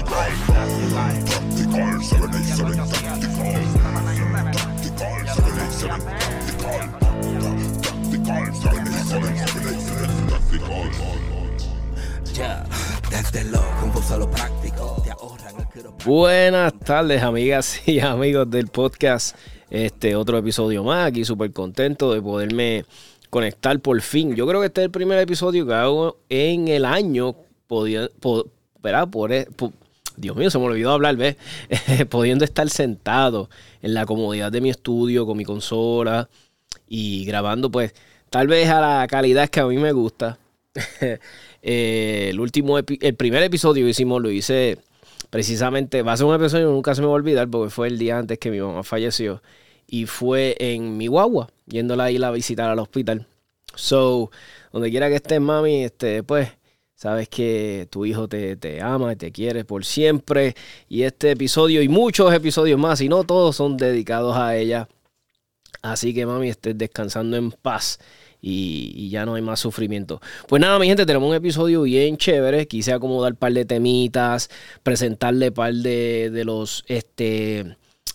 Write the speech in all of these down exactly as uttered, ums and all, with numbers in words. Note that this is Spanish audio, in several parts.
Buenas tardes, amigas y amigos del podcast. Este otro episodio más, aquí súper contento de poderme conectar por fin. Yo creo que este es el primer episodio que hago en el año, podía, pod, ¿verdad? Por, por, Dios mío, se me olvidó hablar, ¿ves? Pudiendo estar sentado en la comodidad de mi estudio con mi consola y grabando, pues, tal vez a la calidad que a mí me gusta. eh, el último, epi- el primer episodio que hicimos lo hice precisamente, va a ser un episodio que nunca se me va a olvidar porque fue el día antes que mi mamá falleció y fue en mi guagua, yéndola a ir a visitar al hospital. So, donde quiera que estés, mami, este, pues, sabes que tu hijo te, te ama y te quiere por siempre. Y este episodio y muchos episodios más, y no todos son dedicados a ella. Así que, mami, estés descansando en paz. Y, y ya no hay más sufrimiento. Pues nada, mi gente, tenemos un episodio bien chévere. Quise acomodar un par de temitas, presentarle un par de, de los este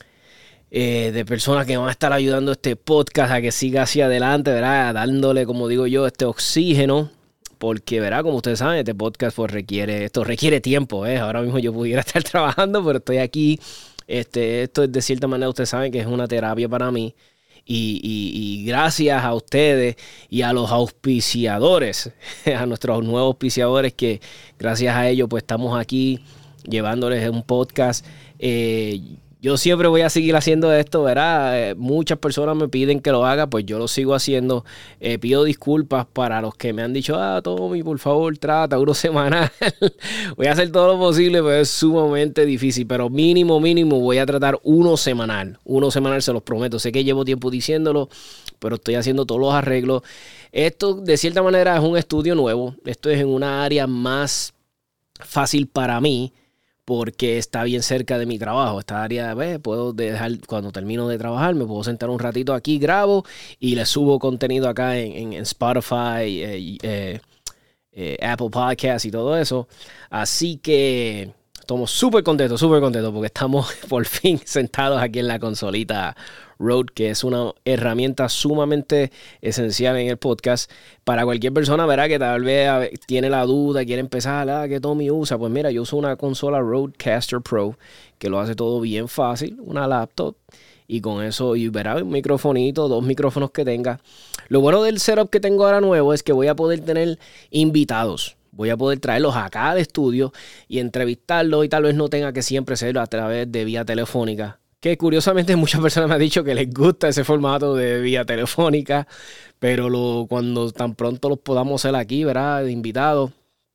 eh, de personas que van a estar ayudando a este podcast a que siga hacia adelante, ¿verdad? Dándole, como digo yo, este oxígeno. Porque, ¿verdad? Como ustedes saben, este podcast pues requiere, esto requiere tiempo, ¿eh? Ahora mismo yo pudiera estar trabajando, pero estoy aquí. Este, esto es de cierta manera, ustedes saben que es una terapia para mí. Y, y, y gracias a ustedes y a los auspiciadores, a nuestros nuevos auspiciadores que gracias a ellos pues estamos aquí llevándoles un podcast. Eh, yo siempre voy a seguir haciendo esto, ¿verdad? Eh, muchas personas me piden que lo haga, pues yo lo sigo haciendo. Eh, pido disculpas para los que me han dicho, ah, Tommy, por favor, trata uno semanal. Voy a hacer todo lo posible, pero es sumamente difícil. Pero mínimo, mínimo, voy a tratar uno semanal. Uno semanal, se los prometo. Sé que llevo tiempo diciéndolo, pero estoy haciendo todos los arreglos. Esto, de cierta manera, es un estudio nuevo. Esto es en una área más fácil para mí, porque está bien cerca de mi trabajo. Esta área, ¿ves? Puedo dejar, cuando termino de trabajar, me puedo sentar un ratito aquí, grabo y le subo contenido acá en, en, en Spotify, eh, eh, eh, Apple Podcasts y todo eso. Así que estamos súper contentos, súper contentos porque estamos por fin sentados aquí en la consolita Rode, que es una herramienta sumamente esencial en el podcast para cualquier persona, ¿verdad? Que tal vez tiene la duda, quiere empezar, ah, ¿qué Tommy usa? Pues mira, yo uso una consola Rodecaster Pro que lo hace todo bien fácil, una laptop, y con eso, y verá, un microfonito, dos micrófonos que tenga. Lo bueno del setup que tengo ahora nuevo es que voy a poder tener invitados. Voy a poder traerlos acá al estudio y entrevistarlos, y tal vez no tenga que siempre ser a través de vía telefónica. Que curiosamente muchas personas me han dicho que les gusta ese formato de vía telefónica, pero lo, cuando tan pronto los podamos hacer aquí, ¿verdad? De invitados,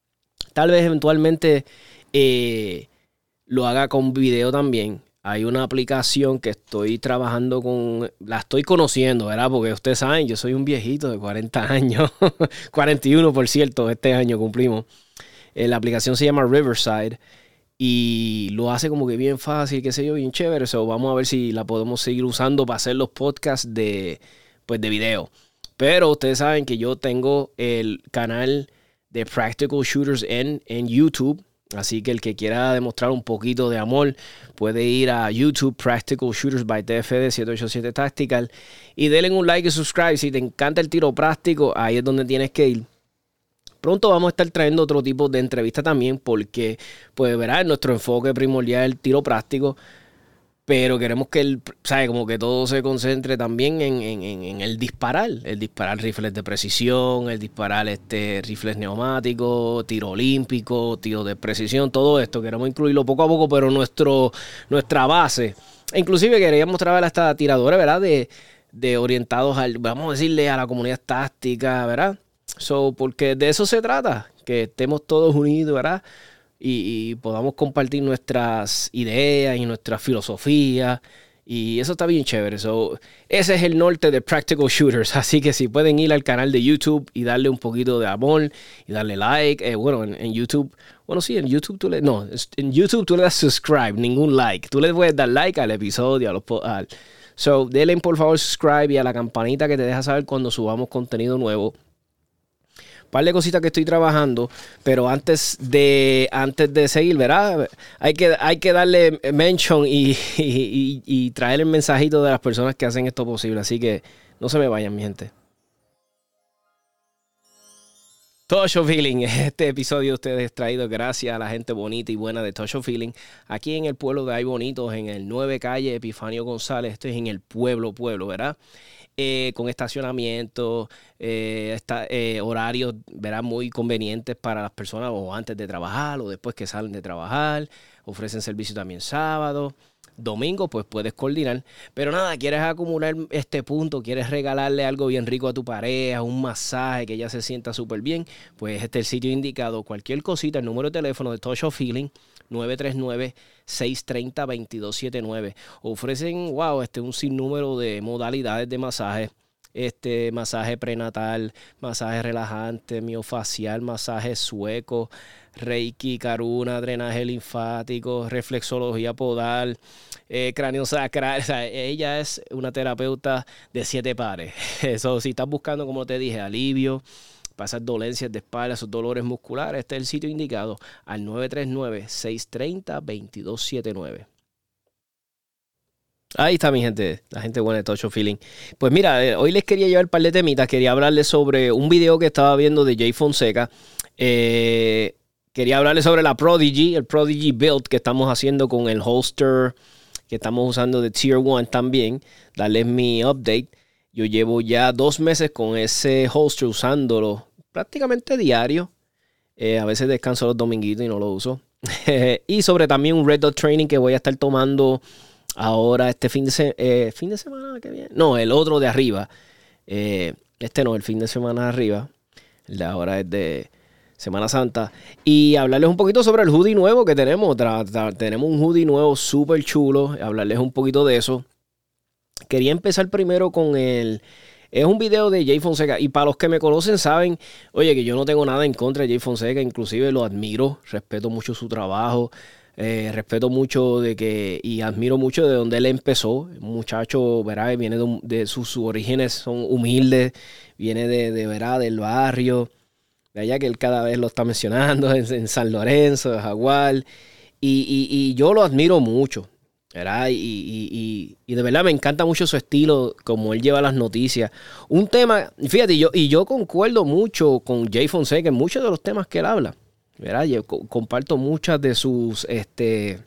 tal vez eventualmente eh, lo haga con video también. Hay una aplicación que estoy trabajando con, la estoy conociendo, ¿verdad? Porque ustedes saben, yo soy un viejito de cuarenta años, cuarenta y uno por cierto, este año cumplimos. Eh, la aplicación se llama Riverside. Y lo hace como que bien fácil, qué sé yo, bien chévere. So, vamos a ver si la podemos seguir usando para hacer los podcasts de, pues, de video. Pero ustedes saben que yo tengo el canal de Practical Shooters en, en YouTube. Así que el que quiera demostrar un poquito de amor puede ir a YouTube Practical Shooters by T F D siete ocho siete Tactical. Y denle un like y subscribe. Si te encanta el tiro práctico, ahí es donde tienes que ir. Pronto vamos a estar trayendo otro tipo de entrevista también porque, pues, verá, nuestro enfoque primordial es el tiro práctico, pero queremos que el, ¿sabe? Como que todo se concentre también en, en, en el disparar, el disparar rifles de precisión, el disparar este, rifles neumáticos, tiro olímpico, tiro de precisión, todo esto. Queremos incluirlo poco a poco, pero nuestro, nuestra base, inclusive queríamos traer hasta tiradores, ¿verdad? De, de orientados al, vamos a decirle, a la comunidad táctica, ¿verdad? So, porque de eso se trata, que estemos todos unidos, ¿verdad? Y, y podamos compartir nuestras ideas y nuestras filosofías. Y eso está bien chévere. So, ese es el norte de Practical Shooters. Así que si pueden ir al canal de YouTube y darle un poquito de amor y darle like. Eh, bueno, en, en YouTube, bueno, sí, en YouTube tú le, no, en YouTube tú le das subscribe, ningún like. Tú le puedes dar like al episodio, a los, al, so, denle por favor subscribe y a la campanita que te deja saber cuando subamos contenido nuevo. par de cositas que estoy trabajando, pero antes de antes de seguir, ¿verdad? Hay que, hay que darle mention y, y, y, y traer el mensajito de las personas que hacen esto posible. Así que no se me vayan, mi gente. Tosho Feeling, este episodio de ustedes traído gracias a la gente bonita y buena de Tosho Feeling, aquí en el pueblo de Ay Bonitos, en el nueve calle Epifanio González. Esto es en el pueblo, pueblo, ¿verdad? Eh, con estacionamiento, eh, esta, eh, horarios, ¿verdad? Muy convenientes para las personas o antes de trabajar o después que salen de trabajar. Ofrecen servicio también sábado. Domingo, pues puedes coordinar. Pero nada, quieres acumular este punto, quieres regalarle algo bien rico a tu pareja, un masaje que ella se sienta súper bien, pues este es el sitio indicado. Cualquier cosita, el número de teléfono de Tosho Feeling, nueve tres nueve, seis tres cero, dos dos siete nueve. Ofrecen, wow, este, un sinnúmero de modalidades de masaje. Este, masaje prenatal, masaje relajante, miofacial, masaje sueco, reiki, karuna, drenaje linfático, reflexología podal, eh, cráneo sacral. O sea, ella es una terapeuta de siete pares. Eso, si estás buscando, como te dije, alivio para esas dolencias de espalda, esos dolores musculares, este es el sitio indicado al nueve tres nueve, seis tres cero, dos dos siete nueve. Ahí está mi gente, la gente buena de Tosho Feeling. Pues mira, eh, hoy les quería llevar un par de temitas. Quería hablarles sobre un video que estaba viendo de Jay Fonseca. Eh, quería hablarles sobre la Prodigy, el Prodigy Build que estamos haciendo con el holster que estamos usando de Tier uno también. Darles mi update. Yo llevo ya dos meses con ese holster usándolo prácticamente diario. Eh, a veces descanso los dominguitos y no lo uso. Y sobre también un Red Dot Training que voy a estar tomando ahora este fin de, se eh, fin de semana que viene. No, el otro de arriba. Eh, este no, el fin de semana de arriba. El de ahora es de Semana Santa. Y hablarles un poquito sobre el hoodie nuevo que tenemos. Tra tra tenemos un hoodie nuevo súper chulo. Hablarles un poquito de eso. Quería empezar primero con el... Es un video de Jay Fonseca. Y para los que me conocen saben, oye, que yo no tengo nada en contra de Jay Fonseca. Inclusive lo admiro. Respeto mucho su trabajo. Eh, respeto mucho de que y admiro mucho de donde él empezó. Un muchacho, ¿verdad? Viene de, de sus, sus orígenes, son humildes, viene de, de, ¿verdad? Del barrio, de allá que él cada vez lo está mencionando, en, en San Lorenzo, de Jaguar. Y, y, y yo lo admiro mucho, ¿verdad? Y, y, y, y de verdad me encanta mucho su estilo, como él lleva las noticias. Un tema, fíjate, yo, y yo concuerdo mucho con Jay Fonseca en muchos de los temas que él habla. ¿Verdad? Yo comparto muchas de sus este,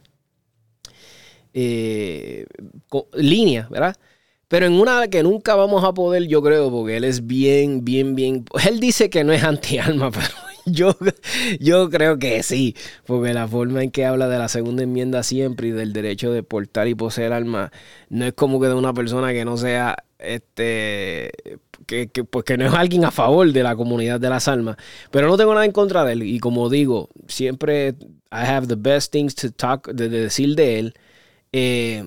eh, líneas, ¿verdad? Pero en una que nunca vamos a poder, yo creo, porque él es bien, bien, bien... Él dice que no es anti-alma, pero yo, yo creo que sí, porque la forma en que habla de la segunda enmienda siempre y del derecho de portar y poseer alma, no es como que de una persona que no sea... este que, que, pues que no es alguien a favor de la comunidad de las almas, pero no tengo nada en contra de él, y como digo, siempre I have the best things to talk, de, de decir de él, eh,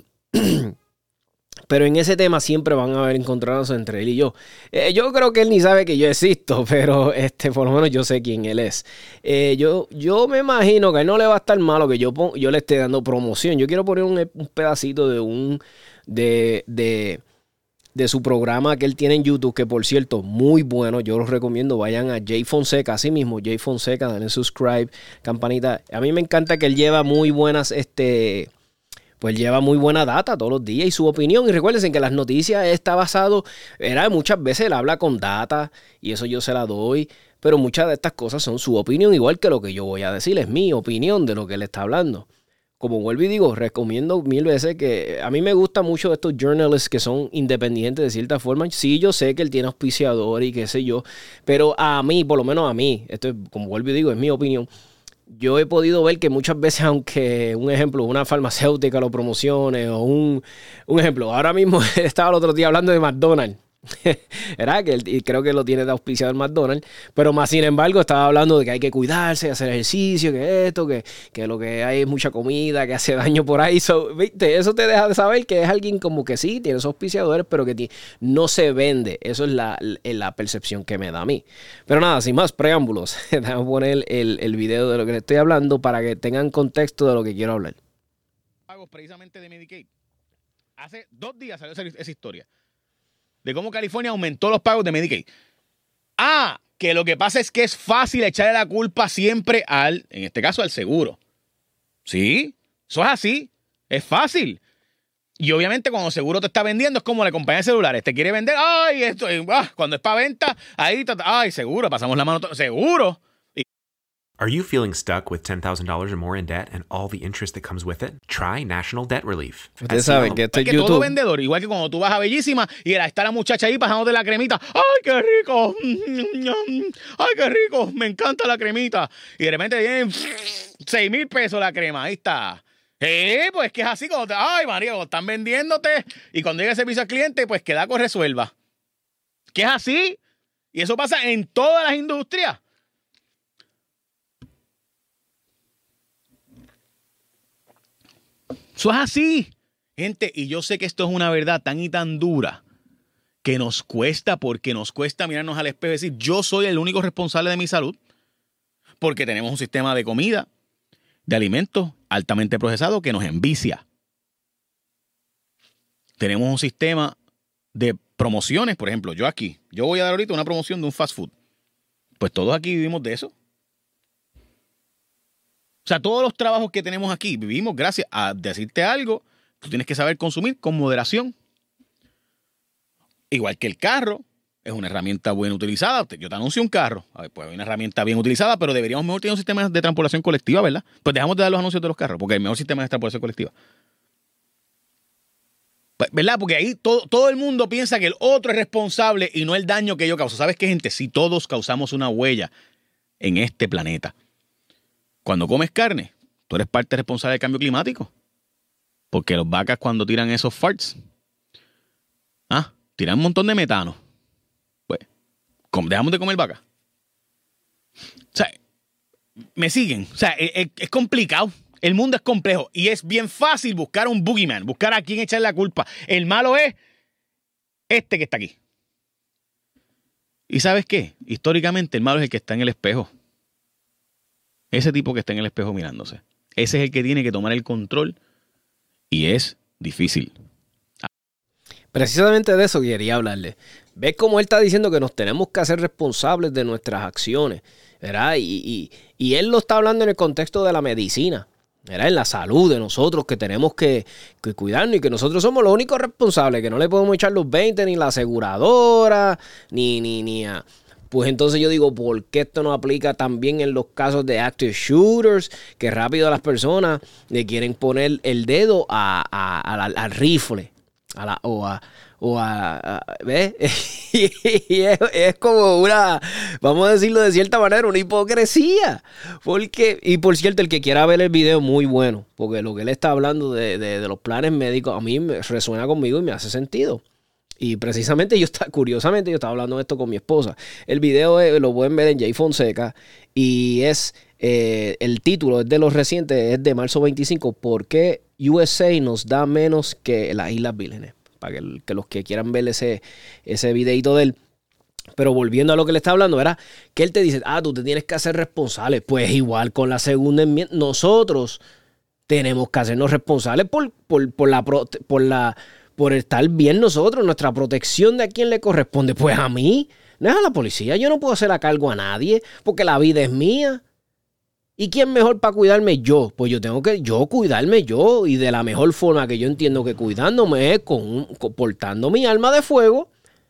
pero en ese tema siempre van a haber encontrados entre él y yo. Eh, yo creo que él ni sabe que yo existo, pero este, por lo menos yo sé quién él es. Eh, yo, yo me imagino que a él no le va a estar malo que yo, yo le esté dando promoción. Yo quiero poner un, un pedacito de un de, de de su programa que él tiene en YouTube, que por cierto, muy bueno, yo los recomiendo, vayan a Jay Fonseca, así mismo, Jay Fonseca, denle subscribe, campanita. A mí me encanta que él lleva muy buenas, este, pues lleva muy buena data todos los días y su opinión, y recuérdense que las noticias está basado, era, muchas veces él habla con data, y eso yo se la doy, pero muchas de estas cosas son su opinión, igual que lo que yo voy a decir, es mi opinión de lo que él está hablando. Como vuelvo y digo, recomiendo mil veces que a mí me gusta mucho estos journalists que son independientes de cierta forma. Sí, yo sé que él tiene auspiciador y qué sé yo, pero a mí, por lo menos a mí, esto es, como vuelvo y digo, es mi opinión. Yo he podido ver que muchas veces, aunque un ejemplo, una farmacéutica lo promocione o un, un ejemplo, ahora mismo estaba el otro día hablando de McDonald's. ¿Verdad? Que él, y creo que lo tiene de auspiciado el McDonald's, pero más sin embargo estaba hablando de que hay que cuidarse, hacer ejercicio, que esto, que, que lo que hay es mucha comida, que hace daño por ahí. So, ¿viste? Eso te deja de saber que es alguien como que sí, tiene esos auspiciadores, pero que no se vende. Eso es la, la percepción que me da a mí. Pero nada, sin más preámbulos, déjame poner el, el video de lo que le estoy hablando para que tengan contexto de lo que quiero hablar. Pagos precisamente de Medicaid. Hace dos días salió esa, esa historia de cómo California aumentó los pagos de Medicaid. Ah, que lo que pasa es que es fácil echarle la culpa siempre al, en este caso, al seguro. ¿Sí? Eso es así. Es fácil. Y obviamente cuando seguro te está vendiendo es como la compañía de celulares. Te quiere vender, ay, esto, ah, cuando es para venta, ahí, ay, seguro, pasamos la mano, seguro. Are you feeling stuck with ten thousand dollars or more in debt and all the interest that comes with it? Try National Debt Relief. Ustedes saben que esto es YouTube. todo vendedor, igual que cuando tú vas a Bellísima y está la muchacha ahí pasándote la cremita. ¡Ay, qué rico! ¡Ay, qué rico! Me encanta la cremita. Y de repente vienen seis mil pesos la crema. Ahí está. Eh, pues que es así cuando te, ay, María, cuando están vendiéndote y cuando llega el servicio al cliente, pues que Daco resuelva. Que es así. Y eso pasa en todas las industrias. Eso es así, gente, y yo sé que esto es una verdad tan y tan dura que nos cuesta, porque nos cuesta mirarnos al espejo y decir, yo soy el único responsable de mi salud, porque tenemos un sistema de comida, de alimentos altamente procesados que nos envicia. Tenemos un sistema de promociones, por ejemplo, yo aquí, yo voy a dar ahorita una promoción de un fast food. Pues todos aquí vivimos de eso. O sea, todos los trabajos que tenemos aquí vivimos gracias a decirte algo. Tú tienes que saber consumir con moderación. Igual que el carro, es una herramienta bien utilizada. Yo te anuncio un carro. A ver, pues hay una herramienta bien utilizada, pero deberíamos mejor tener un sistema de transportación colectiva, ¿verdad? Pues dejamos de dar los anuncios de los carros, porque el mejor sistema es de transportación colectiva. ¿Verdad? Porque ahí todo, todo el mundo piensa que el otro es responsable y no el daño que yo causo. ¿Sabes qué, gente? Si todos causamos una huella en este planeta. Cuando comes carne, tú eres parte responsable del cambio climático. Porque las vacas cuando tiran esos farts, ah, tiran un montón de metano. Pues, dejamos de comer vaca. O sea, me siguen. O sea, es, es complicado. El mundo es complejo. Y es bien fácil buscar un boogeyman, buscar a quién echar la culpa. El malo es este que está aquí. ¿Y sabes qué? Históricamente el malo es el que está en el espejo. Ese tipo que está en el espejo mirándose. Ese es el que tiene que tomar el control y es difícil. Precisamente de eso quería hablarle. ¿Ves cómo él está diciendo que nos tenemos que hacer responsables de nuestras acciones? ¿Verdad? Y, y, y él lo está hablando en el contexto de la medicina. ¿Verdad? En la salud de nosotros, que tenemos que, que cuidarnos y que nosotros somos los únicos responsables, que no le podemos echar los veinte ni la aseguradora, ni, ni, ni a... Pues entonces yo digo, ¿por qué esto no aplica también en los casos de active shooters? Que rápido a las personas le quieren poner el dedo a, a, a la, al rifle. A la, o a... O a, a ¿ves? y es, es como una, vamos a decirlo de cierta manera, una hipocresía. Porque, y por cierto, el que quiera ver el video, muy bueno. Porque lo que él está hablando de, de, de los planes médicos, a mí me resuena conmigo y me hace sentido. Y precisamente yo estaba, curiosamente, yo estaba hablando de esto con mi esposa. El video es, lo pueden ver en Jay Fonseca y es, eh, el título es de los recientes, es de marzo veinticinco. ¿Por qué U S A nos da menos que las Islas Vírgenes? Para que, que los que quieran ver ese, ese videito de él. Pero volviendo a lo que le está hablando, ¿verdad? Que él te dice, ah, tú te tienes que hacer responsable. Pues igual con la segunda enmienda, nosotros tenemos que hacernos responsables por, por, por la... Por la por estar bien nosotros, nuestra protección. ¿De a quién le corresponde? Pues a mí, no es a la policía. Yo no puedo hacer a cargo a nadie porque la vida es mía. ¿Y quién mejor para cuidarme? Yo. Pues yo tengo que yo cuidarme yo, y de la mejor forma que yo entiendo que cuidándome es con, con portando mi arma de fuego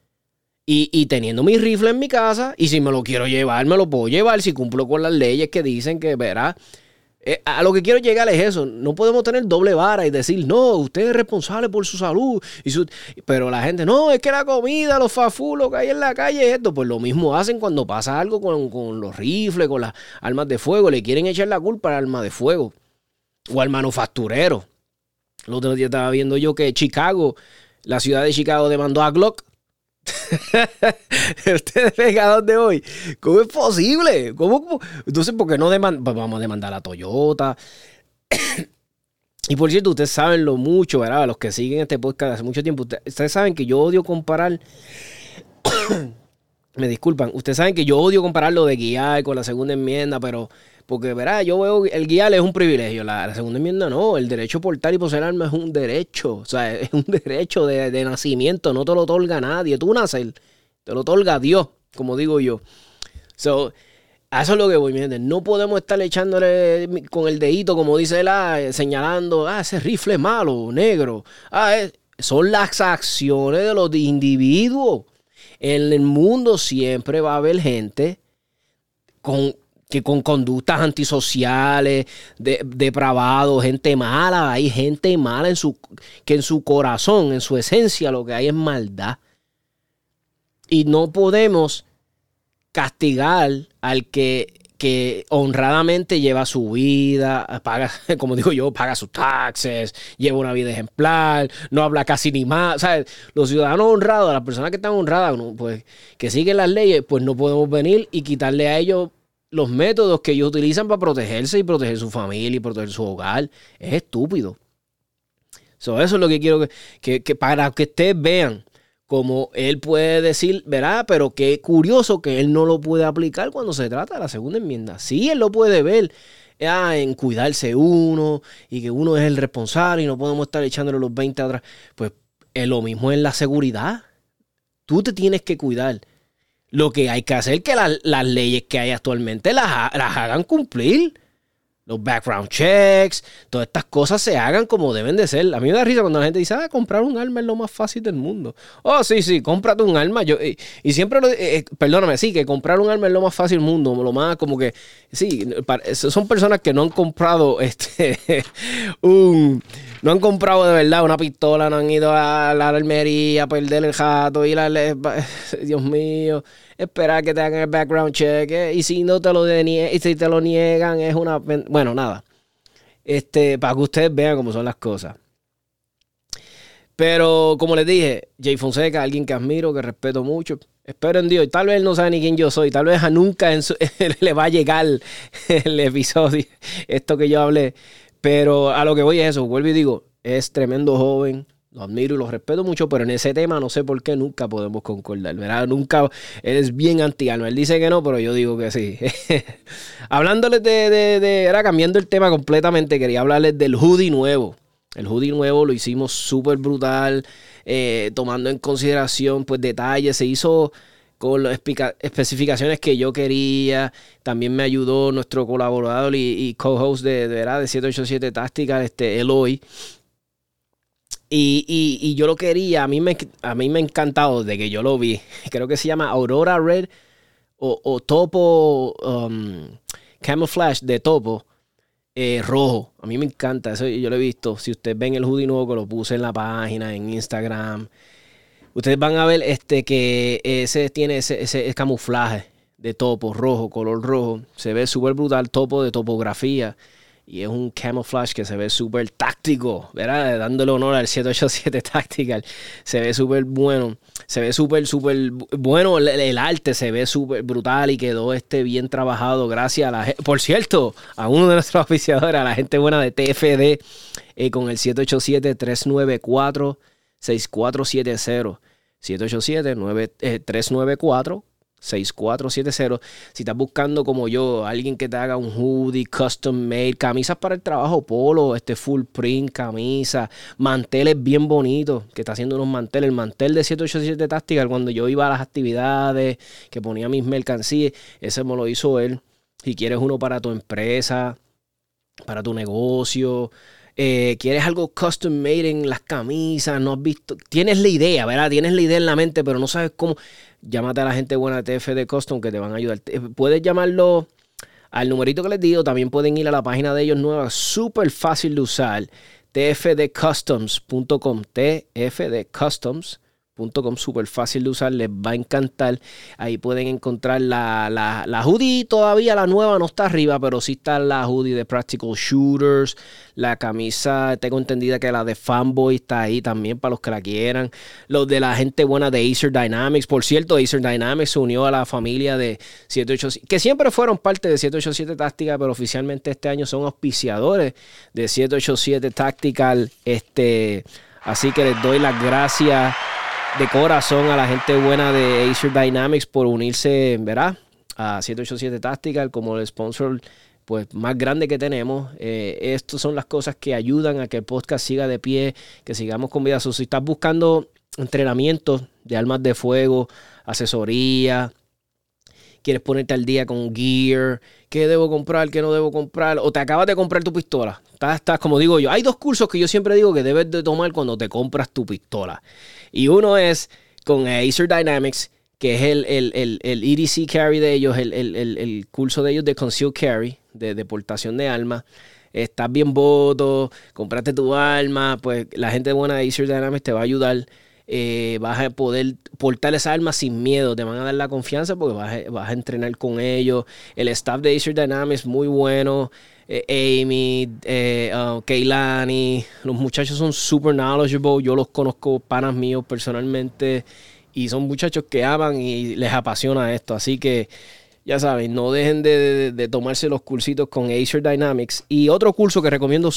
y, y teniendo mi rifle en mi casa, y si me lo quiero llevar, me lo puedo llevar si cumplo con las leyes que dicen que, verá. Eh, a lo que quiero llegar es eso. No podemos tener doble vara y decir, no, usted es responsable por su salud. Y su... Pero la gente, no, es que la comida, los fast food, lo que hay en la calle, esto. Pues lo mismo hacen cuando pasa algo con, con los rifles, con las armas de fuego. Le quieren echar la culpa al arma de fuego o al manufacturero. El otro día estaba viendo yo que Chicago, la ciudad de Chicago, demandó a Glock. Ustedes ven a dónde voy. ¿Cómo es posible? ¿Cómo, cómo? Entonces, ¿por qué no demandan? Pues vamos a demandar a Toyota. Y por cierto, ustedes saben lo mucho, ¿verdad? Los que siguen este podcast hace mucho tiempo, ustedes, ustedes saben que yo odio comparar. Me disculpan, ustedes saben que yo odio comparar lo de guiar con la segunda enmienda, pero porque, verá, yo veo el guiar es un privilegio, la, la segunda enmienda no, el derecho a portar y poseer armas es un derecho, o sea, es un derecho de, de nacimiento, no te lo otorga nadie, tú naces, te lo otorga Dios, como digo yo. So, a eso es lo que voy, mi gente. No podemos estar echándole con el dedito, como dice él, ah, señalando, ah, ese rifle es malo, negro. Ah, es... Son las acciones de los individuos. En el mundo siempre va a haber gente con, que con conductas antisociales, de, depravados, gente mala. Hay gente mala en su, que en su corazón, en su esencia, lo que hay es maldad. Y no podemos castigar al que, que honradamente lleva su vida, paga, como digo yo, paga sus taxes, lleva una vida ejemplar, no habla casi ni más. ¿Sabes? Los ciudadanos honrados, las personas que están honradas, pues, que siguen las leyes, pues no podemos venir y quitarle a ellos los métodos que ellos utilizan para protegerse y proteger su familia y proteger su hogar. Es estúpido. So, eso es lo que quiero que, que, que para que ustedes vean como él puede decir, verá, pero qué curioso que él no lo puede aplicar cuando se trata de la segunda enmienda. Sí, él lo puede ver ah, en cuidarse uno y que uno es el responsable y no podemos estar echándole los veinte atrás. Pues es lo mismo en la seguridad. Tú te tienes que cuidar. Lo que hay que hacer es que la, las leyes que hay actualmente las, las hagan cumplir. Los background checks, todas estas cosas se hagan como deben de ser. A mí me da risa cuando la gente dice, ah, comprar un arma es lo más fácil del mundo. Oh, sí, sí, cómprate un arma. Yo, y, y siempre, lo, eh, perdóname, sí, que comprar un arma es lo más fácil del mundo. Lo más como que, sí, son personas que no han comprado este, un... No han comprado de verdad una pistola, no han ido a la armería a perder el jato, ir a... Dios mío, esperar que te hagan el background check. Eh, y si no te lo deniegan, y si te lo niegan, es una... Bueno, nada. Este, para que ustedes vean cómo son las cosas. Pero, como les dije, Jay Fonseca, alguien que admiro, que respeto mucho. Espero en Dios. Y tal vez él no sabe ni quién yo soy. Tal vez a nunca en su, le va a llegar el episodio, esto que yo hablé. Pero a lo que voy es eso, vuelvo y digo, es tremendo joven, lo admiro y lo respeto mucho, pero en ese tema no sé por qué nunca podemos concordar, ¿verdad? Nunca, él es bien anti-alma, él dice que no, pero yo digo que sí. Hablándoles de, de, de, era cambiando el tema completamente, quería hablarles del hoodie nuevo. El hoodie nuevo lo hicimos súper brutal, eh, tomando en consideración pues detalles, se hizo con las especificaciones que yo quería. También me ayudó nuestro colaborador y, y co-host de, de, ¿verdad? de siete ocho siete Tactical, este, Eloy. Y, y, y yo lo quería, a mí, me, a mí me ha encantado desde que yo lo vi. Creo que se llama Aurora Red o, o Topo um, Camouflage de Topo eh, rojo. A mí me encanta, eso yo lo he visto. Si ustedes ven el hoodie nuevo que lo puse en la página, en Instagram, ustedes van a ver este que ese tiene ese, ese camuflaje de Topo rojo, color rojo. Se ve súper brutal, Topo de topografía. Y es un camouflage que se ve súper táctico, ¿verdad? Dándole honor al siete ocho siete Tactical. Se ve súper bueno. Se ve súper, súper bueno. El, el arte se ve súper brutal y quedó este bien trabajado gracias a la gente. Por cierto, a uno de nuestros oficiadores, a la gente buena de T F D, eh, con el siete ocho siete, tres nueve cuatro, seis cuatro siete cero. siete ocho siete, tres nueve cuatro, seis cuatro siete cero. Si estás buscando como yo, alguien que te haga un hoodie, custom made, camisas para el trabajo, polo, este full print, camisa, manteles bien bonitos, que está haciendo unos manteles. El mantel de siete ocho siete Tactical, cuando yo iba a las actividades, que ponía mis mercancías, ese me lo hizo él. Si quieres uno para tu empresa, para tu negocio, Eh, quieres algo custom made en las camisas, no has visto, tienes la idea, ¿verdad? Tienes la idea en la mente, pero no sabes cómo. Llámate a la gente buena de T F D Custom que te van a ayudar. Puedes llamarlo al numerito que les digo, también pueden ir a la página de ellos nueva, súper fácil de usar, t f d customs punto com, t f d customs punto com, súper fácil de usar, les va a encantar. Ahí pueden encontrar la, la, la hoodie, todavía la nueva no está arriba, pero sí está la hoodie de Practical Shooters, la camisa, tengo entendida que la de Fanboy está ahí también para los que la quieran. Los de la gente buena de Acer Dynamics, por cierto, Acer Dynamics se unió a la familia de siete ocho siete, que siempre fueron parte de siete ocho siete Tactical, pero oficialmente este año son auspiciadores de siete ocho siete Tactical, este, así que les doy las gracias de corazón a la gente buena de Acer Dynamics por unirse, ¿verdad? A siete ocho siete Tactical como el sponsor pues, más grande que tenemos. Eh, estas son las cosas que ayudan a que el podcast siga de pie, que sigamos con vida. So, si estás buscando entrenamientos de armas de fuego, asesoría, quieres ponerte al día con gear, qué debo comprar, qué no debo comprar, o te acabas de comprar tu pistola. Estás, estás, como digo yo, hay dos cursos que yo siempre digo que debes de tomar cuando te compras tu pistola. Y uno es con Acer Dynamics, que es el, el, el, el E D C Carry de ellos, el, el, el, el curso de ellos de Concealed Carry, de deportación de armas. Estás bien voto, compraste tu arma, pues la gente buena de Acer Dynamics te va a ayudar. Eh, vas a poder portar esa arma sin miedo, te van a dar la confianza porque vas a, vas a entrenar con ellos. El staff de Acer Dynamics muy bueno. Eh, Amy, eh, uh, Keilani, los muchachos son super knowledgeable. Yo los conozco, panas míos personalmente, y son muchachos que aman y les apasiona esto. Así que ya saben, no dejen de, de, de tomarse los cursitos con Acer Dynamics. Y otro curso que recomiendo,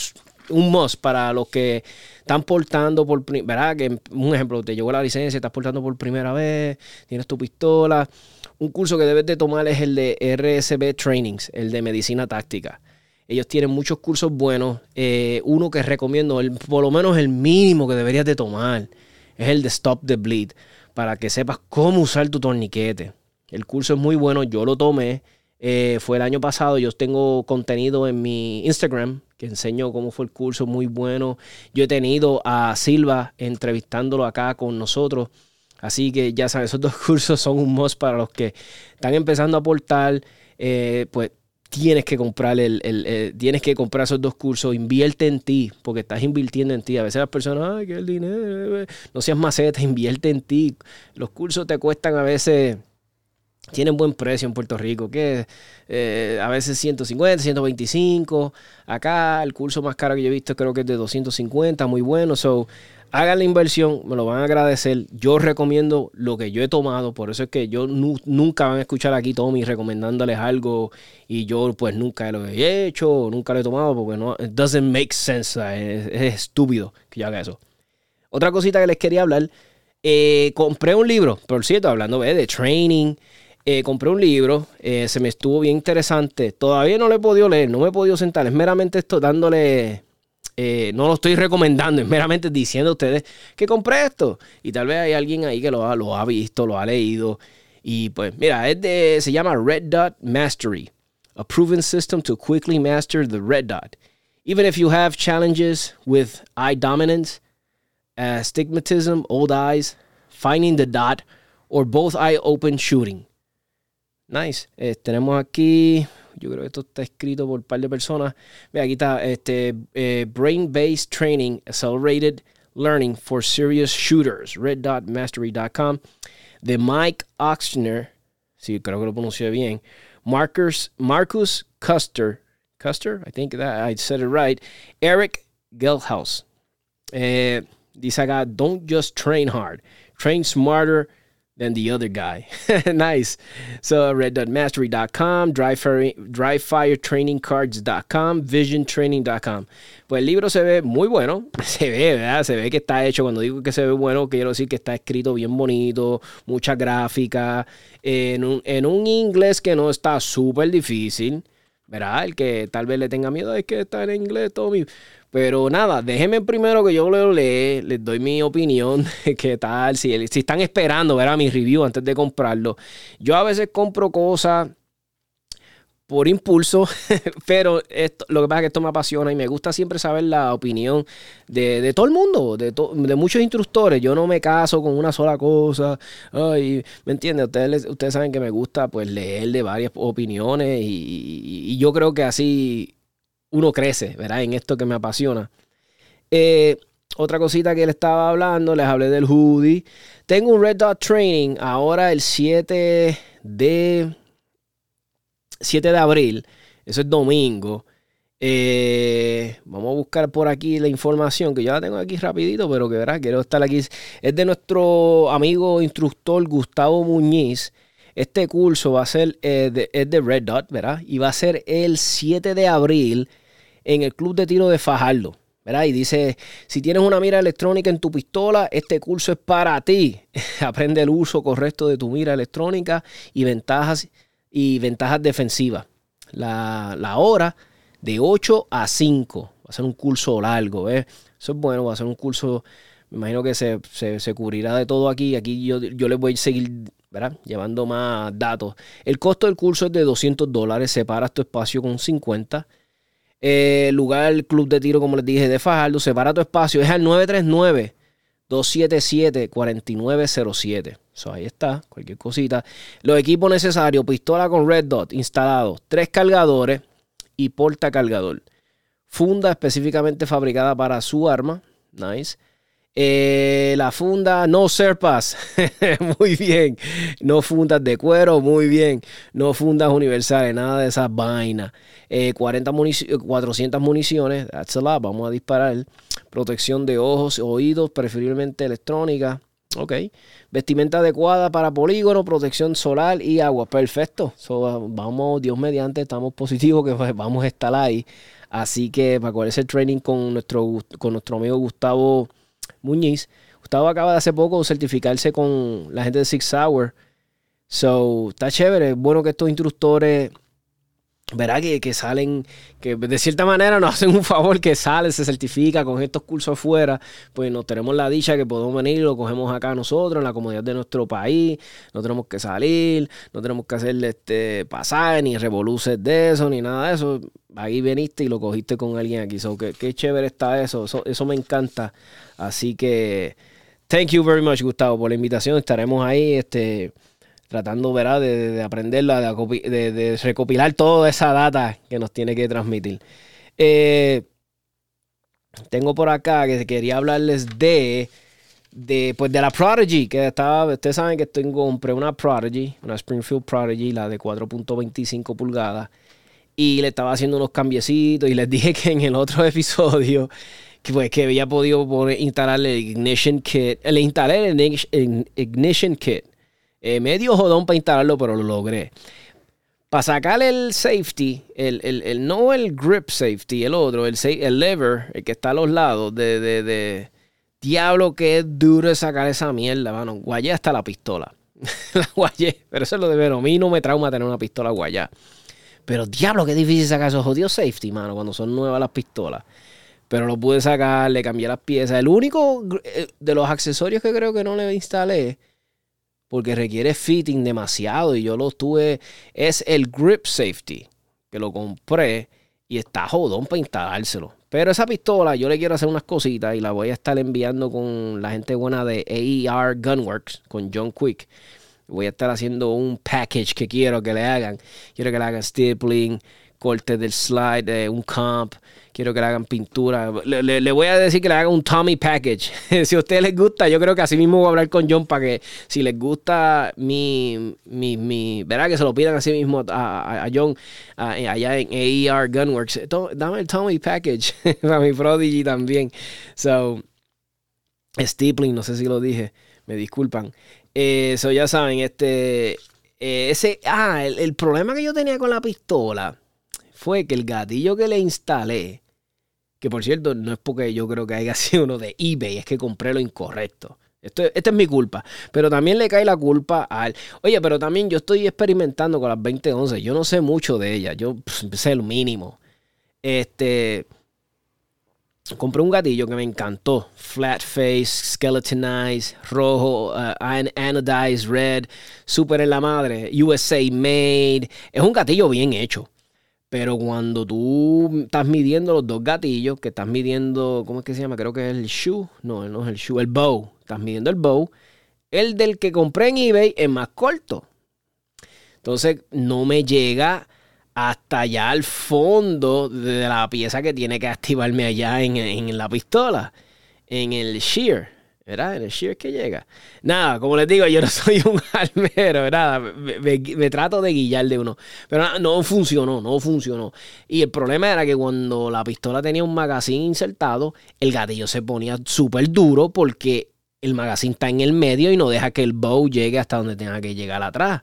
un must para los que están portando por, ¿verdad? Que un ejemplo, te llegó la licencia, estás portando por primera vez, tienes tu pistola. Un curso que debes de tomar es el de R S B Trainings, el de medicina táctica. Ellos tienen muchos cursos buenos. Eh, uno que recomiendo, el, por lo menos el mínimo que deberías de tomar, es el de Stop the Bleed, para que sepas cómo usar tu torniquete. El curso es muy bueno, yo lo tomé. Eh, fue el año pasado. Yo tengo contenido en mi Instagram que enseño cómo fue el curso, muy bueno. Yo he tenido a Silva entrevistándolo acá con nosotros. Así que ya saben, esos dos cursos son un must para los que están empezando a aportar. Eh, pues tienes que comprar el, el, el, tienes que comprar esos dos cursos. Invierte en ti, porque estás invirtiendo en ti. A veces las personas, ay, que el dinero, no seas maceta, invierte en ti. Los cursos te cuestan a veces, tienen buen precio en Puerto Rico, que eh, a veces ciento cincuenta, ciento veinticinco. Acá el curso más caro que yo he visto creo que es de doscientos cincuenta, muy bueno. So, hagan la inversión, me lo van a agradecer. Yo recomiendo lo que yo he tomado, por eso es que yo nu- nunca van a escuchar aquí Tommy recomendándoles algo y yo pues nunca lo he hecho, nunca lo he tomado porque no, it doesn't make sense, es, es estúpido que yo haga eso. Otra cosita que les quería hablar, eh, compré un libro, por cierto, hablando eh, de training. Eh, compré un libro, eh, se me estuvo bien interesante. Todavía no lo he podido leer, no me he podido sentar. Es meramente esto dándole, eh, no lo estoy recomendando, es meramente diciendo a ustedes que compré esto. Y tal vez hay alguien ahí que lo ha, lo ha visto, lo ha leído. Y pues mira, es de, se llama Red Dot Mastery, a proven system to quickly master the red dot. Even if you have challenges with eye dominance, astigmatism, old eyes, finding the dot, or both eye open shooting. Nice. Eh, tenemos aquí, yo creo que esto está escrito por un par de personas. Ve, aquí está este, eh, Brain-Based Training, Accelerated Learning for Serious Shooters, red dot mastery dot com. De Mike Ochsner, sí, creo que lo pronuncié bien. Marcus, Marcus Custer, Custer, I think that I said it right. Eric Gelhaus. Eh, dice acá, don't just train hard, train smarter than the other guy. Nice. So red dot mastery dot com, dry fire training cards dot com, vision training dot com. Pues el libro se ve muy bueno. Se ve, ¿verdad? Se ve que está hecho. Cuando digo que se ve bueno, quiero decir que está escrito bien bonito, mucha gráfica, en un, en un inglés que no está súper difícil, ¿verdad? El que tal vez le tenga miedo es que está en inglés, Tommy. Pero nada, déjenme primero que yo lo lea, les doy mi opinión de qué tal, si, si están esperando, ¿verdad? Mi review antes de comprarlo. Yo a veces compro cosas por impulso, pero esto, lo que pasa es que esto me apasiona y me gusta siempre saber la opinión de, de todo el mundo, de, to, de muchos instructores. Yo no me caso con una sola cosa. Ay, ¿me entienden? Ustedes, ustedes saben que me gusta pues leer de varias opiniones y, y, y yo creo que así uno crece, ¿verdad? En esto que me apasiona. Eh, otra cosita que le estaba hablando, les hablé del hoodie. Tengo un Red Dot Training ahora el siete de abril. Eso es domingo. Eh, vamos a buscar por aquí la información que yo la tengo aquí rapidito, pero que verá, quiero estar aquí. Es de nuestro amigo instructor Gustavo Muñiz. Este curso va a ser eh, de, es de Red Dot, ¿verdad? Y va a ser el siete de abril en el Club de Tiro de Fajardo, ¿verdad? Y dice, si tienes una mira electrónica en tu pistola, este curso es para ti. Aprende el uso correcto de tu mira electrónica y ventajas, y ventajas defensivas. La, la hora de ocho a cinco. Va a ser un curso largo, ¿ves? Eso es bueno, va a ser un curso Me imagino que se, se, se cubrirá de todo aquí. Aquí yo, yo les voy a seguir, ¿verdad?, llevando más datos. El costo del curso es de doscientos dólares. Separa tu espacio con cincuenta. Eh, lugar, el club de tiro, como les dije, de Fajardo. Separa tu espacio. Es al nueve tres nueve, dos siete siete, cuatro nueve cero siete. So, ahí está, cualquier cosita. Los equipos necesarios: pistola con Red Dot instalado, tres cargadores y portacargador. Funda específicamente fabricada para su arma. Nice. Eh, la funda no Serpas. Muy bien. No fundas de cuero. Muy bien. No fundas universales. Nada de esas vainas. Eh, cuarenta munici- cuatrocientas municiones. That's a lot. Vamos a disparar. Protección de ojos, oídos, preferiblemente electrónica. Ok. Vestimenta adecuada para polígono, protección solar y agua. Perfecto. So, vamos, Dios mediante, estamos positivos que vamos a estar ahí. Así que para coger ese training con nuestro, con nuestro amigo Gustavo Muñiz. Gustavo acaba de hace poco certificarse con la gente de Six Hour. So, está chévere. Es bueno que estos instructores, verá, que, que salen, que de cierta manera nos hacen un favor, que salen, se certifica con estos cursos afuera. Pues nos tenemos la dicha que podemos venir y lo cogemos acá nosotros, en la comodidad de nuestro país. No tenemos que salir, no tenemos que hacerle este pasaje, ni revoluces de eso, ni nada de eso. Ahí viniste y lo cogiste con alguien aquí. So, que, qué chévere está eso. eso. Eso me encanta. Así que, thank you very much, Gustavo, por la invitación. Estaremos ahí, este, tratando, ¿verdad?, de, de aprenderla, de, de, de recopilar toda esa data que nos tiene que transmitir. Eh, tengo por acá que quería hablarles de, de, pues de la Prodigy, que estaba, ustedes saben que estoy, compré una Prodigy, una Springfield Prodigy, la de cuatro punto veinticinco pulgadas, y le estaba haciendo unos cambiecitos, y les dije que en el otro episodio que, pues, que había podido poner, instalar el Ignition Kit, le instalé el Ignition Kit. Eh, medio jodón para instalarlo, pero lo logré. Para sacar el safety, el, el, el, no el grip safety, el otro, el, el lever, el que está a los lados, de, de, de diablo que es duro de sacar esa mierda, mano. Guayé hasta la pistola. La guayé, pero eso es lo de menos. A mí no me trauma tener una pistola guayá. Pero diablo que difícil sacar esos jodidos safety, mano, cuando son nuevas las pistolas. Pero lo pude sacar, le cambié las piezas. El único de los accesorios que creo que no le instalé, porque requiere fitting demasiado y yo lo tuve, es el grip safety, que lo compré y está jodón para instalárselo. Pero esa pistola yo le quiero hacer unas cositas y la voy a estar enviando con la gente buena de A E R Gunworks, con John Quick. Voy a estar haciendo un package que quiero que le hagan. Quiero que le hagan stippling, corte del slide, eh, un comp. Quiero que le hagan pintura. Le, le, le voy a decir que le hagan un Tommy package. Si a ustedes les gusta, yo creo que así mismo voy a hablar con John para que si les gusta mi, mi, mi verá que se lo pidan así mismo a, a, a John a, allá en A E R Gunworks. Dame el Tommy package para mi Prodigy también. So, stippling, no sé si lo dije. Me disculpan. Eso, eh, so ya saben, este, eh, ese, ah, el, el problema que yo tenía con la pistola fue que el gatillo que le instalé, que por cierto no es porque yo creo que haya sido uno de eBay, es que compré lo incorrecto. Esto, esta es mi culpa, pero también le cae la culpa al, oye, pero también yo estoy experimentando con las veinte once, yo no sé mucho de ellas, yo pff, sé lo mínimo. Este... Compré un gatillo que me encantó. Flat face, skeletonized, rojo, uh, anodized red, super en la madre, U S A made. Es un gatillo bien hecho. Pero cuando tú estás midiendo los dos gatillos, que estás midiendo, ¿cómo es que se llama? Creo que es el shoe. No, no es el shoe, el bow. Estás midiendo el bow. El del que compré en eBay es más corto. Entonces no me llega hasta allá al fondo de la pieza que tiene que activarme allá en, en la pistola, en el shear, ¿verdad? En el shear que llega. Nada, como les digo, yo no soy un armero, ¿verdad? Me, me, me trato de guillar de uno. Pero no funcionó, no funcionó. Y el problema era que cuando la pistola tenía un magazine insertado, el gatillo se ponía súper duro porque el magazine está en el medio y no deja que el bow llegue hasta donde tenga que llegar atrás.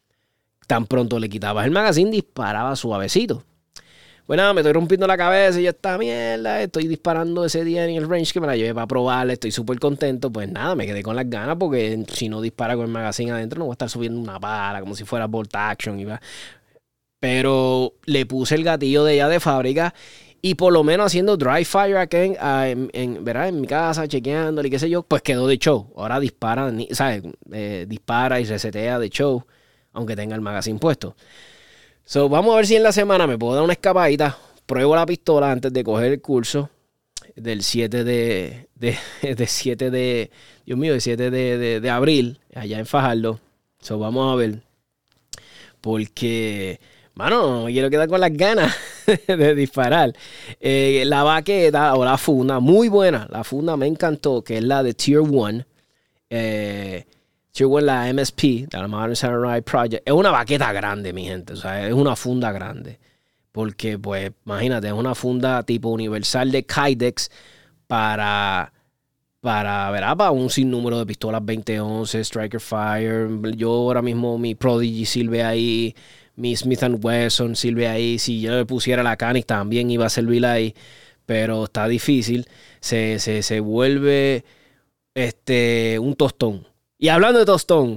Tan pronto le quitabas el magazine, disparaba suavecito. Bueno, me estoy rompiendo la cabeza y ya está mierda. Estoy disparando ese día en el range que me la llevé para probarle. Estoy súper contento. Pues nada, me quedé con las ganas porque si no dispara con el magazine adentro no voy a estar subiendo una bala como si fuera bolt action. Y va. Pero le puse el gatillo de ella de fábrica Y por lo menos haciendo dry fire aquí en, en, en, ¿verdad? En mi casa, chequeándole y qué sé yo, pues quedó de show. Ahora dispara, ¿sabes? Eh, dispara y resetea de show, aunque tenga el magazine puesto. So, vamos a ver si en la semana me puedo dar una escapadita. Pruebo la pistola antes de coger el curso del siete de, de, de siete de, Dios mío, del siete de, de, de abril, allá en Fajardo. So, vamos a ver. Porque, mano, no me quiero quedar con las ganas de disparar. Eh, la baqueta o la funda, muy buena. La funda me encantó, que es la de Tier uno. Eh, Tier uno, la M S P, la Modern Samurai Project. Es una baqueta grande, mi gente. O sea, es una funda grande. Porque, pues, imagínate, es una funda tipo universal de Kydex para... Para, ¿verdad? Para un sinnúmero de pistolas veinte once, Striker Fire. Yo ahora mismo mi Prodigy sirve ahí. Mi Smith and Wesson sirve ahí. Si yo le pusiera la Canis también iba a servir ahí. Pero está difícil. Se, se, se vuelve este, un tostón. Y hablando de tostón,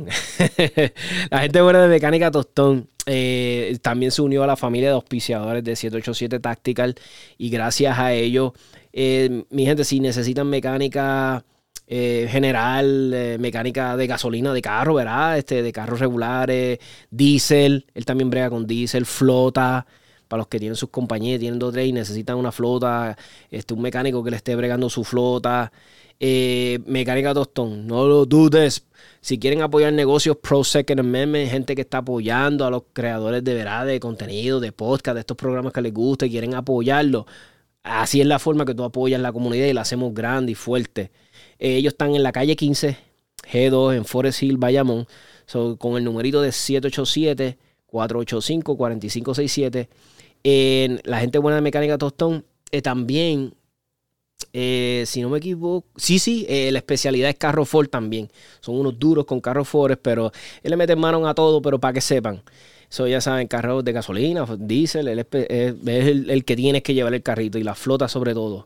la gente buena de Mecánica Tostón eh, también se unió a la familia de auspiciadores de siete ochenta y siete Tactical. Y gracias a ellos... Eh, mi gente, si necesitan mecánica eh, general, eh, mecánica de gasolina de carro, ¿verdad? Este, de carros regulares, diésel, él también brega con diésel, flota, para los que tienen sus compañías, tienen dos o tres y necesitan una flota, este, un mecánico que le esté bregando su flota. Eh, mecánica Tostón, no lo dudes. Si quieren apoyar negocios pro Second Amendment, gente que está apoyando a los creadores de, ¿verdad? De contenido, de podcast, de estos programas que les gusta y quieren apoyarlo. Así es la forma que tú apoyas la comunidad y la hacemos grande y fuerte. Eh, ellos están en la calle quince, G dos, en Forest Hill, Bayamón. So, con el numerito de siete ocho siete, cuatro ocho cinco, cuatro cinco seis siete. Eh, la gente buena de Mecánica Tostón eh, también, eh, si no me equivoco, sí, sí, eh, la especialidad es carro Ford también. Son unos duros con carro Ford, pero él le mete mano a todo, pero para que sepan. So, ya saben, carros de gasolina, diésel, él es, es, es el, el que tienes que llevar el carrito y la flota sobre todo.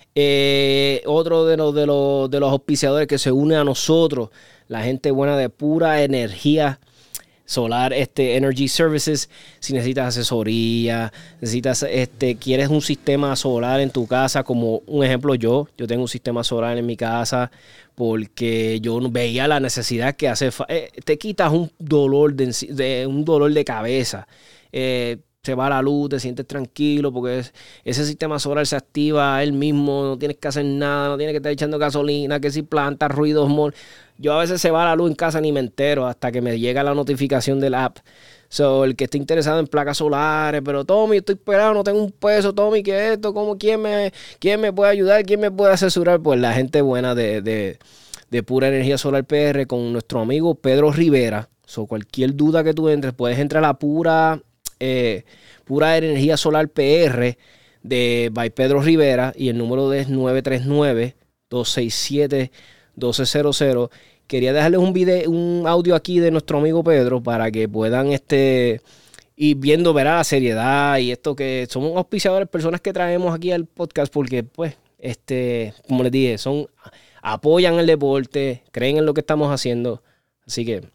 Eh, otro de los, de, los, de los auspiciadores que se une a nosotros, la gente buena de Pura Energía Solar, este, Energy Services. Si necesitas asesoría, necesitas, este, quieres un sistema solar en tu casa, como un ejemplo yo, yo tengo un sistema solar en mi casa porque yo veía la necesidad que hace, eh, te quitas un dolor de, de un dolor de cabeza, eh, se va la luz, te sientes tranquilo porque es, ese sistema solar se activa él mismo, no tienes que hacer nada, no tienes que estar echando gasolina, que si plantas, ruidos, mol. Yo a veces se va la luz en casa ni me entero hasta que me llega la notificación del app. So, el que esté interesado en placas solares, pero Tommy, estoy esperando, no tengo un peso, Tommy, ¿qué es esto? ¿Cómo? ¿Quién me, quién me puede ayudar? ¿Quién me puede asesorar? Pues la gente buena de, de, de Pura Energía Solar P R con nuestro amigo Pedro Rivera. So, cualquier duda que tú entres, puedes entrar a la Pura, eh, Pura Energía Solar P R de by Pedro Rivera y el número es nueve tres nueve, dos seis siete, uno dos cero cero. Quería dejarles un video, un audio aquí de nuestro amigo Pedro para que puedan este, ir viendo, verá, la seriedad y esto que somos auspiciadores, personas que traemos aquí al podcast porque, pues, este, como les dije, son, apoyan el deporte, creen en lo que estamos haciendo. Así que...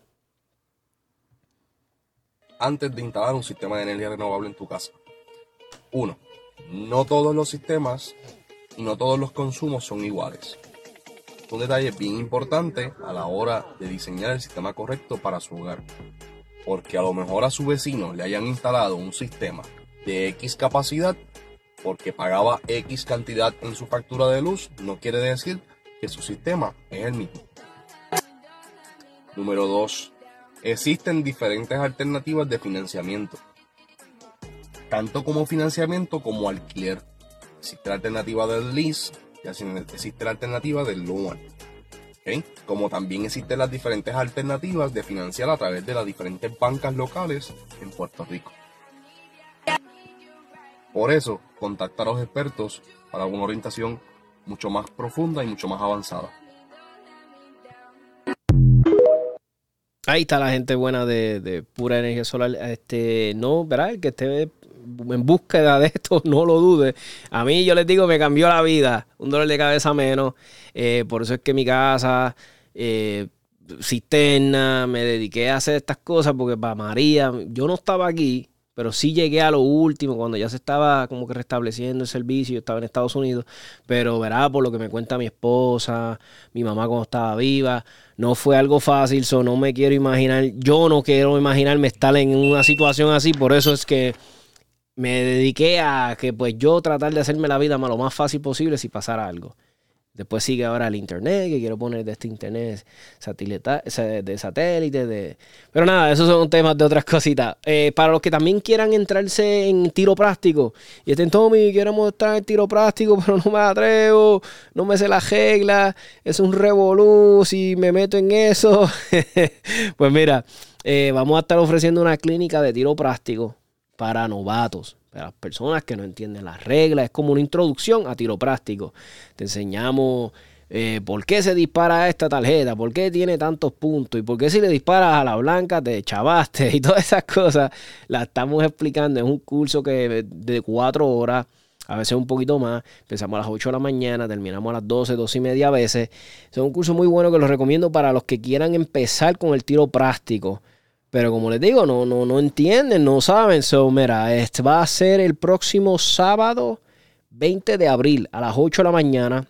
Antes de instalar un sistema de energía renovable en tu casa. Uno, no todos los sistemas y no todos los consumos son iguales. Un detalle bien importante a la hora de diseñar el sistema correcto para su hogar. Porque a lo mejor a su vecino le hayan instalado un sistema de X capacidad porque pagaba X cantidad en su factura de luz, no quiere decir que su sistema es el mismo. Número dos. Existen diferentes alternativas de financiamiento, tanto como financiamiento como alquiler. Existe la alternativa del lease y así existe la alternativa del loan. ¿Okay? Como también existen las diferentes alternativas de financiar a través de las diferentes bancas locales en Puerto Rico. Por eso, contacta a los expertos para una orientación mucho más profunda y mucho más avanzada. Ahí está la gente buena de, de Pura Energía Solar. Este, no, ¿verdad? El que esté en búsqueda de esto, no lo dude. A mí, yo les digo, me cambió la vida. Un dolor de cabeza menos. Eh, por eso es que mi casa, eh, cisterna, me dediqué a hacer estas cosas porque para María, yo no estaba aquí, pero sí llegué a lo último, cuando ya se estaba como que restableciendo el servicio. Yo estaba en Estados Unidos, pero verá, por lo que me cuenta mi esposa, mi mamá cuando estaba viva, no fue algo fácil, so no me quiero imaginar, yo no quiero imaginarme estar en una situación así, por eso es que me dediqué a que pues yo tratar de hacerme la vida lo más fácil posible si pasara algo. Después sigue ahora el internet, que quiero poner de este internet satélite, de satélite. De... Pero nada, esos son temas de otras cositas. Eh, para los que también quieran entrarse en tiro práctico y estén, Tommy, queremos estar en tiro práctico, pero no me atrevo, no me sé las reglas, es un revolú si me meto en eso. Pues mira, eh, vamos a estar ofreciendo una clínica de tiro práctico para novatos. Para las personas que no entienden las reglas, es como una introducción a tiro práctico. Te enseñamos eh, por qué se dispara esta tarjeta, por qué tiene tantos puntos y por qué si le disparas a la blanca te chavaste y todas esas cosas las estamos explicando. Es un curso que de cuatro horas, a veces un poquito más. Empezamos a las ocho de la mañana, terminamos a las doce, doce y media a veces. Es un curso muy bueno que lo recomiendo para los que quieran empezar con el tiro práctico. Pero como les digo, no, no, no entienden, no saben. So, mira, este va a ser el próximo sábado veinte de abril a las ocho de la mañana.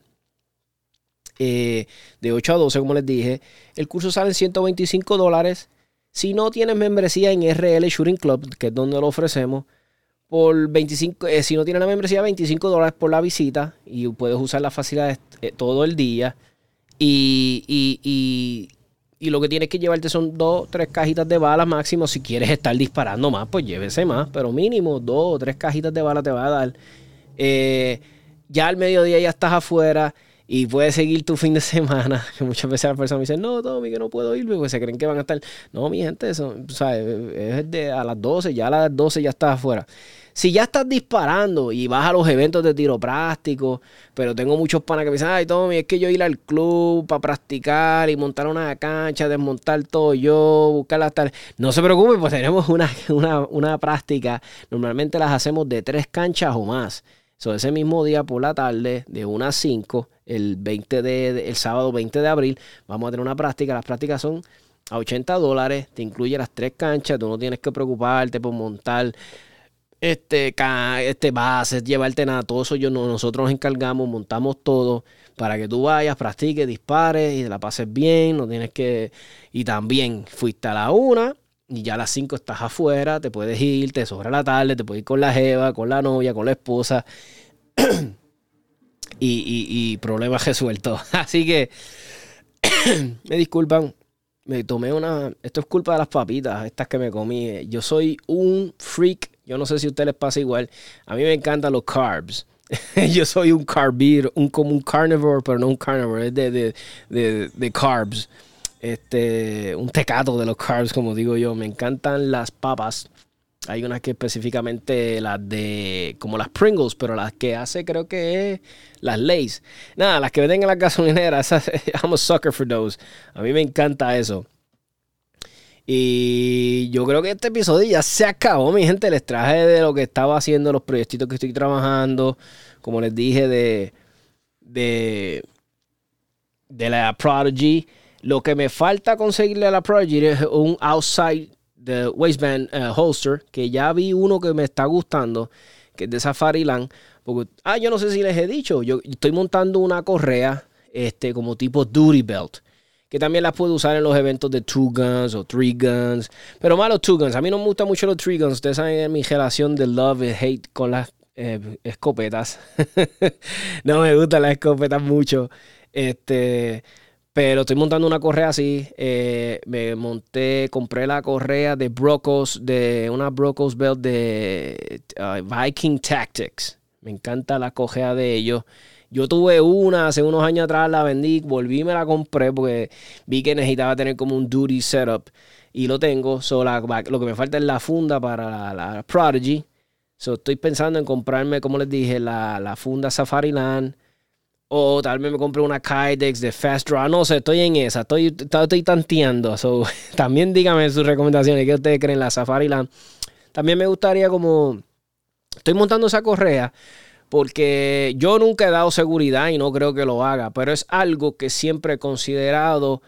Eh, de ocho a doce, como les dije. El curso sale en ciento veinticinco dólares. Si no tienes membresía en R L Shooting Club, que es donde lo ofrecemos, por veinticinco, eh, si no tienes la membresía, veinticinco dólares por la visita. Y puedes usar las facilidades eh, todo el día. Y... y, y Y lo que tienes que llevarte son dos, tres cajitas de balas máximo. Si quieres estar disparando más, pues llévese más. Pero mínimo dos o tres cajitas de balas te va a dar. Eh, ya al mediodía ya estás afuera y puedes seguir tu fin de semana. Que muchas veces las personas me dicen, no, Tommy, que no puedo ir, porque se creen que van a estar. No, mi gente, eso, ¿sabes? Es de a las doce, ya a las doce ya estás afuera. Si ya estás disparando y vas a los eventos de tiro práctico, pero tengo muchos panas que me dicen, ay, Tommy, es que yo ir al club para practicar y montar una cancha, desmontar todo yo, buscar las tal. No se preocupe, pues tenemos una, una, una práctica. Normalmente las hacemos de tres canchas o más. So, ese mismo día por la tarde, de una a cinco, el, veinte de, el sábado veinte de abril, vamos a tener una práctica. Las prácticas son a ochenta dólares, te incluye las tres canchas, tú no tienes que preocuparte por montar este, este bases, llevarte nada, todo eso yo, nosotros nos encargamos, montamos todo para que tú vayas, practiques, dispares y te la pases bien, no tienes que... Y también fuiste a la una y ya a las cinco estás afuera, te puedes ir, te sobra la tarde, te puedes ir con la jeva, con la novia, con la esposa y, y, y problemas resueltos. Así que me disculpan, me tomé una... Esto es culpa de las papitas, estas que me comí. Yo soy un freak. Yo no sé si a ustedes les pasa igual. A mí me encantan los carbs. Yo soy un carbívoro, un, como un carnivore, pero no un carnivore, es de, de, de, de carbs. Este, un tecato de los carbs, como digo yo. Me encantan las papas. Hay unas que específicamente las de, como las Pringles, pero las que hace creo que es las Lay's. Nada, las que venden en la gasolinera, esas, I'm a sucker for those. A mí me encanta eso. Y yo creo que este episodio ya se acabó, mi gente. Les traje de lo que estaba haciendo, los proyectitos que estoy trabajando. Como les dije, de, de, de la Prodigy. Lo que me falta conseguirle a la Prodigy es un outside the waistband uh, holster, que ya vi uno que me está gustando, que es de Safariland. Porque, ah, yo no sé si les he dicho, yo estoy montando una correa este, como tipo duty belt, que también las puedo usar en los eventos de two guns o three guns. Pero más los two guns. A mí no me gustan mucho los three guns. Ustedes saben mi relación de love and hate con las eh, escopetas. No me gustan las escopetas mucho. Este, pero estoy montando una correa así. Eh, me monté, compré la correa de Brocos, de una Brocos belt de uh, Viking Tactics. Me encanta la correa de ellos. Yo tuve una hace unos años atrás, la vendí, volví y me la compré porque vi que necesitaba tener como un duty setup y lo tengo. So, la, lo que me falta es la funda para la, la Prodigy. So, estoy pensando en comprarme, como les dije, la, la funda Safariland, o tal vez me compre una Kydex de Fast Draw. No sé, estoy en esa, estoy, estoy, estoy tanteando. So, también díganme sus recomendaciones, ¿qué ustedes creen la Safariland? También me gustaría como... Estoy montando esa correa porque yo nunca he dado seguridad y no creo que lo haga, pero es algo que siempre he considerado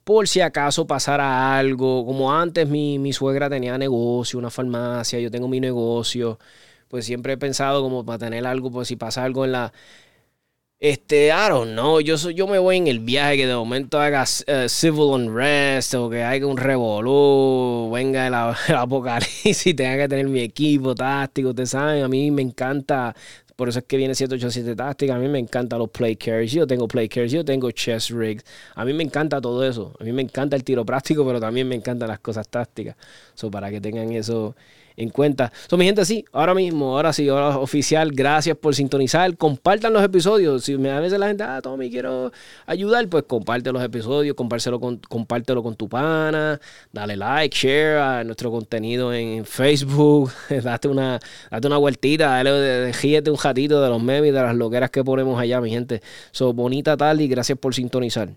por si acaso pasara algo. Como antes mi, mi suegra tenía negocio, una farmacia, yo tengo mi negocio, pues siempre he pensado como para tener algo, pues si pasa algo en la... Este, I don't know, yo, soy, yo me voy en el viaje que de momento haga uh, civil unrest o que haya un revolú, venga el, el apocalipsis y tenga que tener mi equipo táctico, ustedes saben, a mí me encanta, por eso es que viene siete ocho siete táctica, a mí me encantan los play carries, yo tengo play carries, yo tengo chest rigs, a mí me encanta todo eso, a mí me encanta el tiro práctico, pero también me encantan las cosas tácticas, so, para que tengan eso en cuenta. So, mi gente, sí, ahora mismo, ahora sí, ahora oficial, gracias por sintonizar, compartan los episodios, si me a veces la gente, ah, Tommy, quiero ayudar, pues comparte los episodios, compártelo con, compártelo con tu pana, dale like, share a nuestro contenido en Facebook, date una, date una vueltita, dale, ríete un ratito de los memes y de las loqueras que ponemos allá, mi gente. So, bonita tarde y gracias por sintonizar.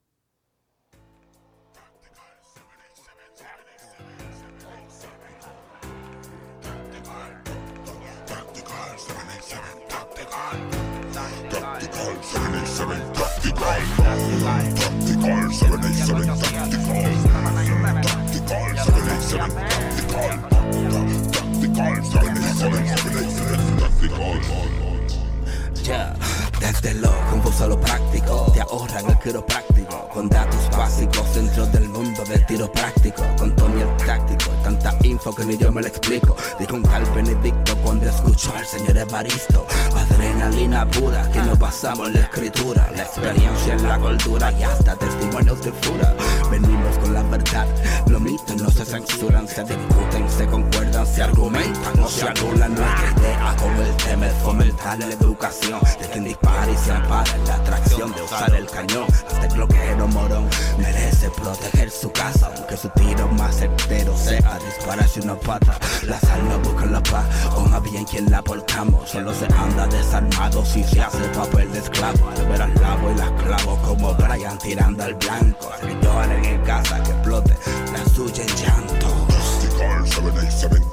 Yeah. Desde lo confuso a lo práctico, te ahorran el quiropráctico, con datos básicos dentro del mundo del tiro práctico, con Tommy el táctico, tanta info que ni yo me lo explico. Dijo un tal Benedicto cuando escuchó al señor Evaristo, adrenalina pura que nos basamos en la escritura, la experiencia en la cultura y hasta testimonios de fura. Venimos con la verdad, los mitos no se censuran, se discuten, se concuerdan, se argumentan, no se anulan. Nuestra idea con el tema es fomentar la educación de quien dispara y se ampara en la atracción de usar el cañón. Hasta el bloqueo morón merece proteger su casa, aunque su tiro más certero sea dispararse una pata. Las almas buscan la paz, o más bien quien la portamos. Solo se anda desarmado si se hace papel de esclavo. Al ver al lavo y las clavo como Brian tirando al blanco. Que lloren en casa, que explote la suya en llanto.